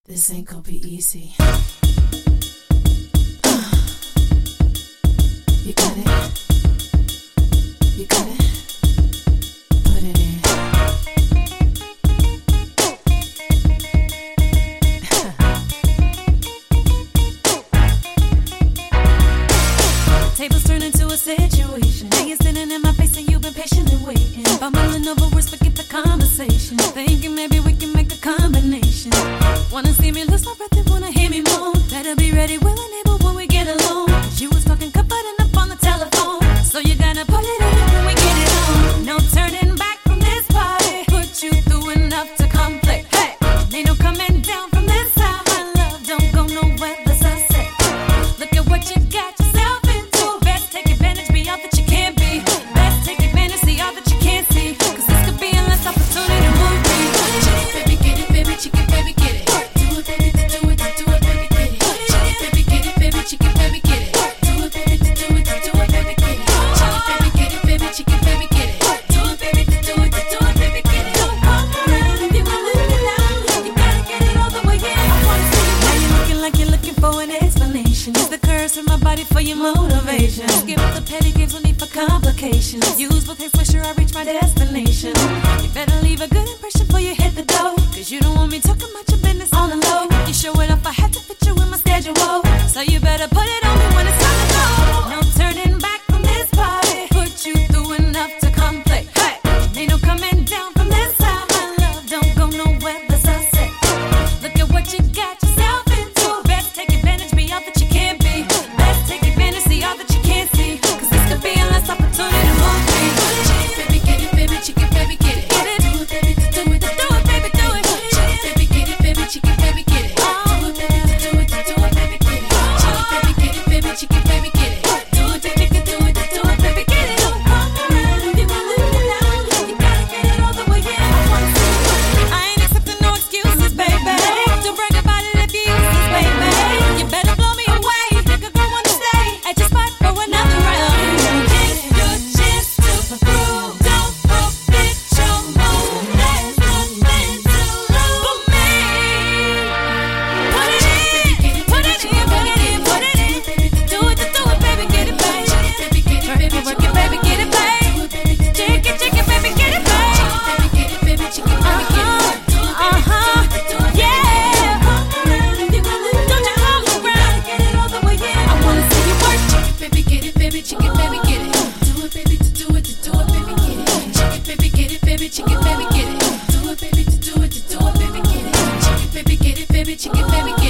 This ain't gonna be easy. You got it. You got it. Put it in. Tables turn into a situation. Now you're sitting in my face and you've been patiently waiting. Bumbling over words, forget the conversation. Thinking maybe we can make a combination. Wanna see me lose my breath and wanna hear me moan. Better be ready, willing, able when we get alone. 'Cause you was talking, cutting up on the telephone. So you gotta pull it in when we get it on. No turning back from this party. Put you through enough to conflict. Hey, ain't no coming down from this side. My love don't go nowhere, that's I said. Look at what you got yourself into. Best take advantage, be all that you can be. Best take advantage, see all that you can't see. 'Cause this could be a last opportunity to move me. Baby, get it, baby, chicken, baby, get it. Do it, baby, do it, do it, baby, get it. Baby, get it, baby, chicken, baby, get it. Do it, baby, do it, do it, baby, get it. Baby, get it, baby, chicken, baby, get it. Do it, baby, do it, baby, get it. Don't come around if you wanna live it out. You gotta get it all the way in. I wanna see you. Now you're looking like you're looking for an explanation. Use the curves in my body for your motivation. Skip the petty games, no need for complications. Use both hands, make sure I reach my destination. You better leave a good impression before you hit the door. 'Cause you don't want me talking about your business on the low. You show it off, I had to fit you in my schedule. So you better put it on me when it's time to go. No turning back from this party. Put you through enough to conflict. Hey, ain't no coming down from this side. My love don't go nowhere, that's I said. Look at what you got yourself into. Best take advantage, be all that you can be. Best take advantage, see all that you can't see. 'Cause this could be a last opportunity to move me. Baby, get it, baby, chicken, baby, get it. Get it? Do it, baby, do it, Do it, baby, do it. baby, get it, baby, chicken, baby, get it. Do it, baby, do it, baby, get it. Baby, get it, baby, chicken, baby, get it. Do it, baby, do it, baby, get it. Don't come around if you wanna live it out. You gotta get it all the way in. I wanna see you. I ain't accepting no excuses, baby. Don't brag about it if you use this, baby. You better blow me away. Nigga, go wanna stay at your spot for another round. Get your chance to prove. Don't forget your move. There's nothing to lose for me. Put it in, put it in, put it in, put it in. Do it, baby, get it, baby. Work it, baby, get it, baby. Shake it, baby, get it, baby. Yeah. Don't you come around, get it all the way in. I wanna see you work. Baby, get it, baby, chicken, baby, get it. Do it, baby, do it, baby, get it. Chicken, baby, get it, baby, chicken, baby, get it. Do it, baby, do it, baby, get it. Chicken, baby, get it, baby, chicken, baby, get it.